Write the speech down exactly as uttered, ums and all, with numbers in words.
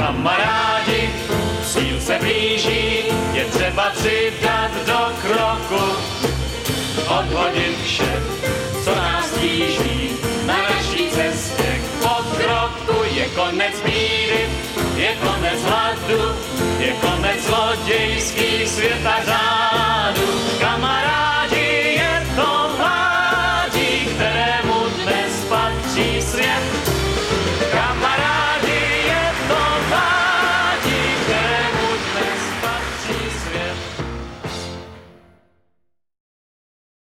Kamarádi, cíl se blíží, je třeba přidat do kroku. Odhodit vše, co nás tíží, na naší cestě k pokroku. Je konec bídy, je konec hladu, je konec zlodějství.